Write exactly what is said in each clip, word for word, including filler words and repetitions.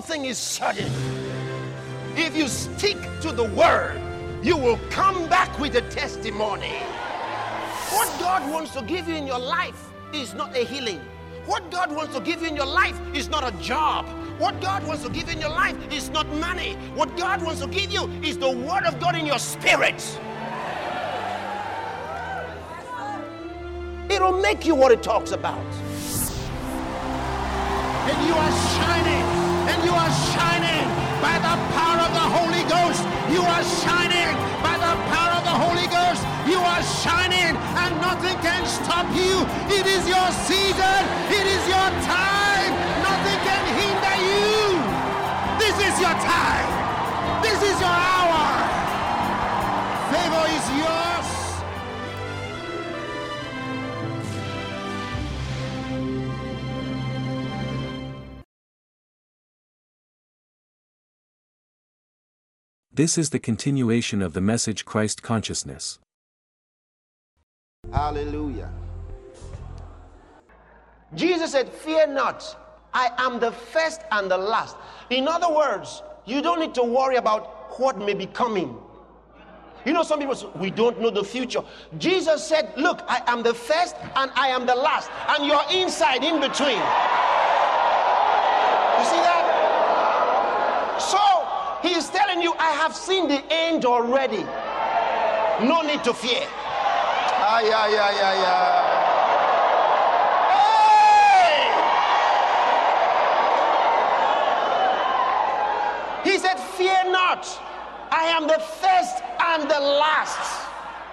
thing is certain. If you stick to the word, you will come back with a testimony. What God wants to give you in your life is not a healing. What God wants to give you in your life is not a job. What God wants to give you in your life is not money. What God wants to give you is the word of God in your spirit. It'll make you what it talks about. And you are shining, and you are shining by the power of the Holy Ghost. You are shining by the power of the Holy Ghost. You are shining, and nothing can stop you. It is your season. It is your time. Nothing can hinder you. This is your time. This is your hour. Favor is yours. This is the continuation of the message Christ Consciousness. Hallelujah. Jesus said, fear not, I am the first and the last. In other words, you don't need to worry about what may be coming. You know, some people say, we don't know the future. Jesus said, look, I am the first and I am the last. And you're inside, in between. You see that? So, he is telling you, I have seen the end already. No need to fear. Ah, yeah, yeah, yeah, yeah. Hey! He said, fear not. I am the first and the last.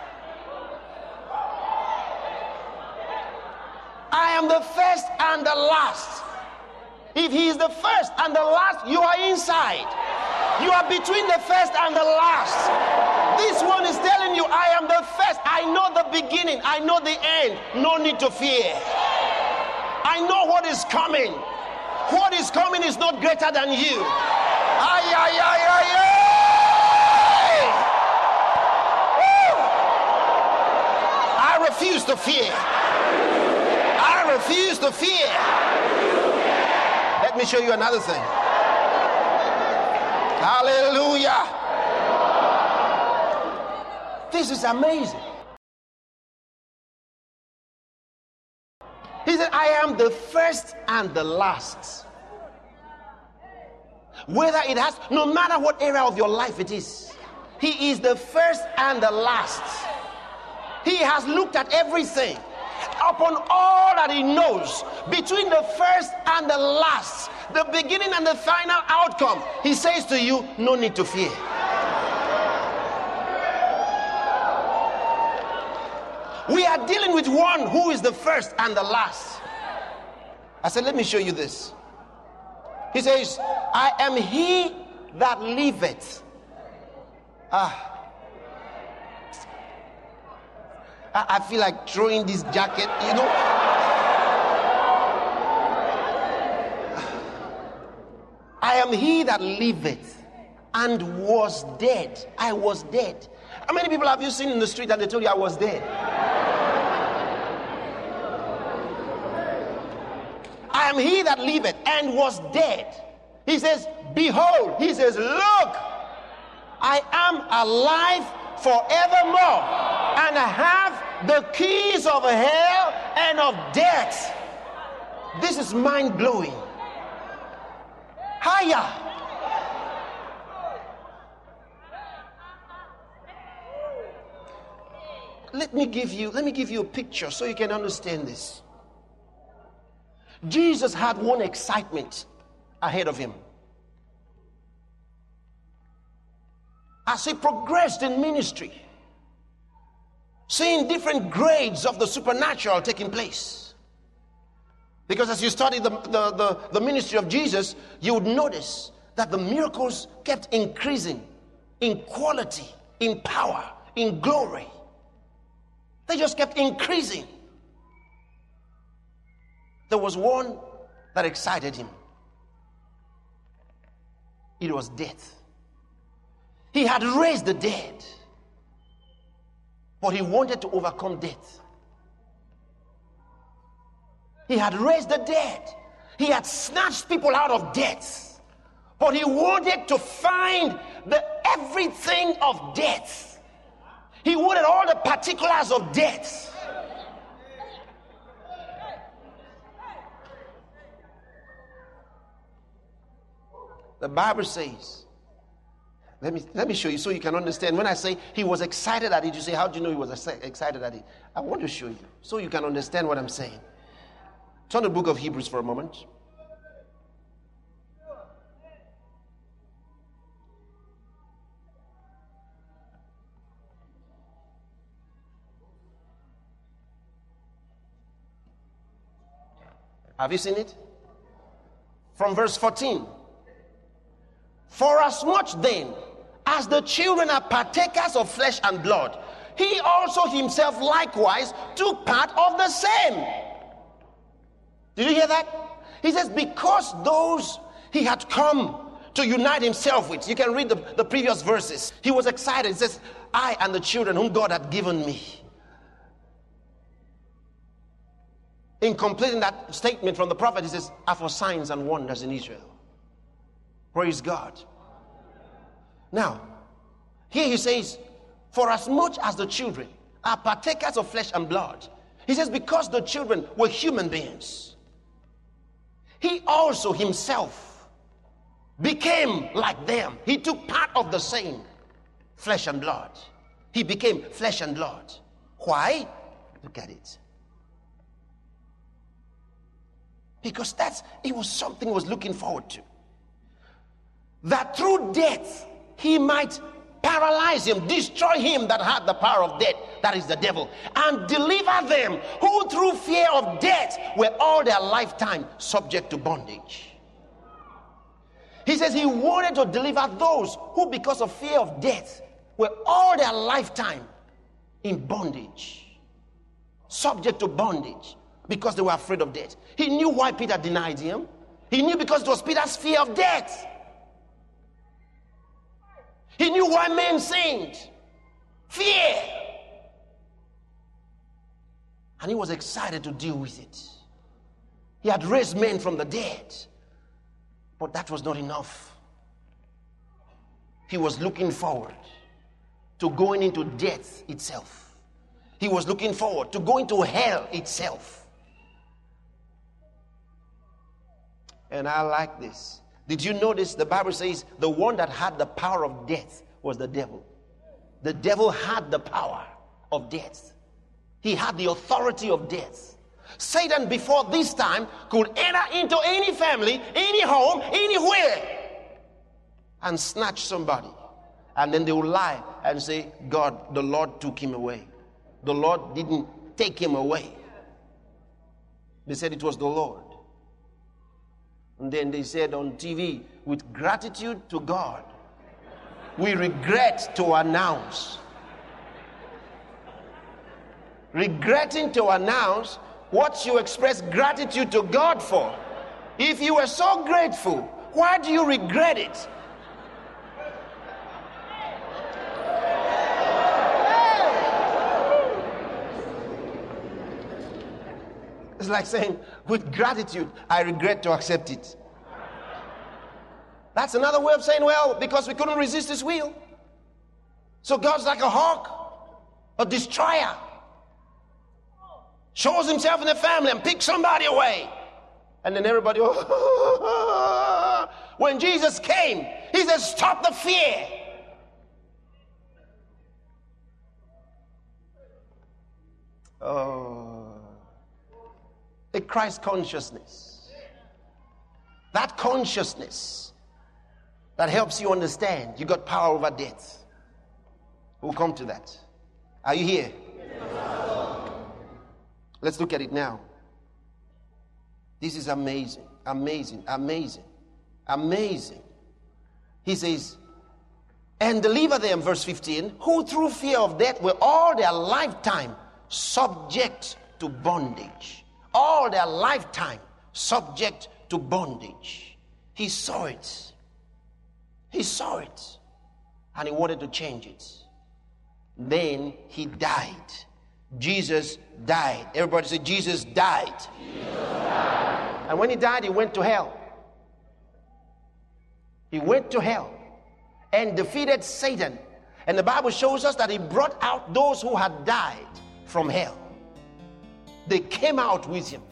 I am the first and the last. If he is the first and the last, you are inside. You are between the first and the last. This one is telling you, I am the first. I know the beginning. I know the end. No need to fear. I know what is coming. What is coming is not greater than you. Ay, ay, ay, ay, ay. Woo. I refuse to fear. I refuse to fear. Let me show you another thing. Hallelujah. This is amazing. He said, I am the first and the last. Whether it has, no matter what area of your life it is, he is the first and the last. He has looked at everything. Upon all that he knows, between the first and the last, the beginning and the final outcome, he says to you, no need to fear. We are dealing with one who is the first and the last. I said, let me show you this. He says, I am he that liveth. Ah. I feel like throwing this jacket, you know. I am he that liveth and was dead. I was dead. How many people have you seen in the street and they told you I was dead? I am he that liveth and was dead. He says, behold, he says, look, I am alive forevermore, and I have the keys of hell and of death. This is mind-blowing. Higher. Let me give you, let me give you a picture so you can understand this. Jesus had one excitement ahead of him. As he progressed in ministry, seeing different grades of the supernatural taking place. Because as you study the, the, the, the ministry of Jesus, you would notice that the miracles kept increasing in quality, in power, in glory. They just kept increasing. There was one that excited him. It was death. He had raised the dead, but he wanted to overcome death. He had raised the dead. He had snatched people out of death. But he wanted to find the everything of death. He wanted all the particulars of death. The Bible says, let me let me show you so you can understand. When I say he was excited at it, you say, how do you know he was excited at it? I want to show you so you can understand what I'm saying. Turn to the book of Hebrews for a moment. Have you seen it? From verse fourteen. For as much then as the children are partakers of flesh and blood, he also himself likewise took part of the same. Did you hear that? He says, because those he had come to unite himself with. You can read the, the previous verses. He was excited. He says, I and the children whom God had given me. In completing that statement from the prophet, he says, are for signs and wonders in Israel. Praise God. Now, here he says, for as much as the children are partakers of flesh and blood, he says, because the children were human beings, he also himself became like them. He took part of the same flesh and blood. He became flesh and blood. Why? Look at it. Because that's, it was something he was looking forward to. That through death, he might paralyze him, destroy him that had the power of death, that is the devil, and deliver them who through fear of death were all their lifetime subject to bondage. He says he wanted to deliver those who because of fear of death were all their lifetime in bondage, subject to bondage, because they were afraid of death. He knew why Peter denied him. He knew because it was Peter's fear of death. He knew why men sinned. Fear. And he was excited to deal with it. He had raised men from the dead. But that was not enough. He was looking forward to going into death itself. He was looking forward to going to hell itself. And I like this. Did you notice the Bible says the one that had the power of death was the devil? The devil had the power of death. He had the authority of death. Satan before this time could enter into any family, any home, anywhere and snatch somebody. And then they will lie and say, God, the Lord took him away. The Lord didn't take him away. They said it was the Lord. And then they said on T V, with gratitude to God, we regret to announce. Regretting to announce what you express gratitude to God for. If you were so grateful, why do you regret it? It's like saying, with gratitude, I regret to accept it. That's another way of saying, well, because we couldn't resist his will. So God's like a hawk, a destroyer. Shows himself in the family and picks somebody away. And then everybody, oh. When Jesus came, he said, stop the fear. Oh. A Christ consciousness. That consciousness that helps you understand you got power over death. We'll come to that. Are you here? Yes. Let's look at it now. This is amazing, amazing, amazing, amazing. He says, and deliver them, verse fifteen, who through fear of death were all their lifetime subject to bondage. All their lifetime subject to bondage. He saw it. He saw it. And he wanted to change it. Then he died. Jesus died. Everybody say, Jesus died. Jesus died. And when he died, he went to hell. He went to hell and defeated Satan. And the Bible shows us that he brought out those who had died from hell. They came out with him.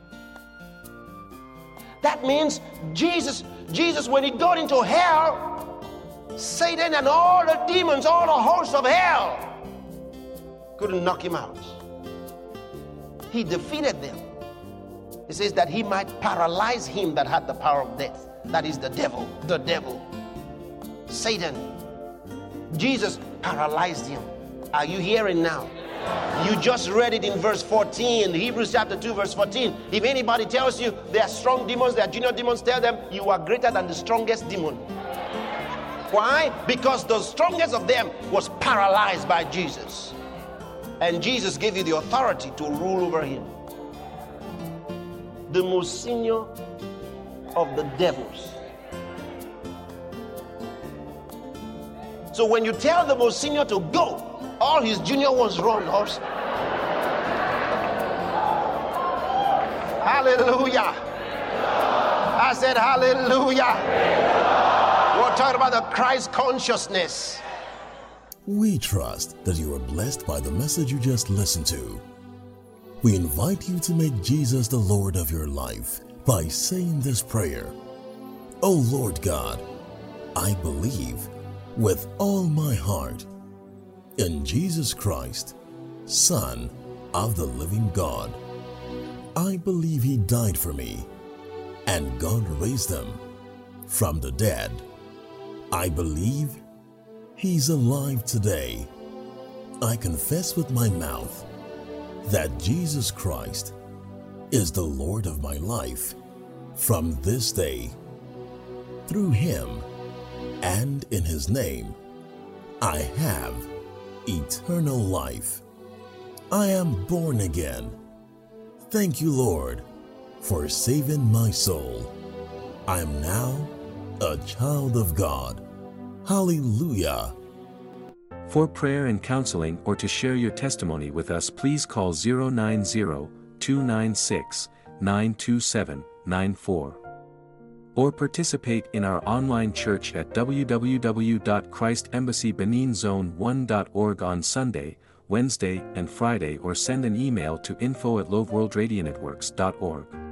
That means Jesus, Jesus, when he got into hell, Satan and all the demons, all the hosts of hell couldn't knock him out. He defeated them. It says that he might paralyze him that had the power of death. That is the devil, the devil, Satan. Jesus paralyzed him. Are you hearing now? You just read it in verse fourteen, Hebrews chapter two, verse fourteen. If anybody tells you they are strong demons, they are junior demons, tell them you are greater than the strongest demon. Why? Because the strongest of them was paralyzed by Jesus. And Jesus gave you the authority to rule over him. The most senior of the devils. So when you tell the most senior to go, all his junior ones run also. Hallelujah. I said hallelujah. We're talking about the Christ consciousness. We trust that you are blessed by the message you just listened to. We invite you to make Jesus the Lord of your life by saying this prayer. Oh Lord God, I believe with all my heart in Jesus Christ, Son of the living God. I believe he died for me and God raised him from the dead. I believe he's alive today. I confess with my mouth that Jesus Christ is the Lord of my life from this day. Through him and in his name, I have eternal life. I am born again. Thank you, Lord, for saving my soul. I am now a child of God. Hallelujah. For prayer and counseling or to share your testimony with us, please call zero nine zero, two nine six, nine two seven, nine four. Or participate in our online church at w w w dot christ embassy benin zone one dot org on Sunday, Wednesday, and Friday, or send an email to info at loveworldradionetworks dot org.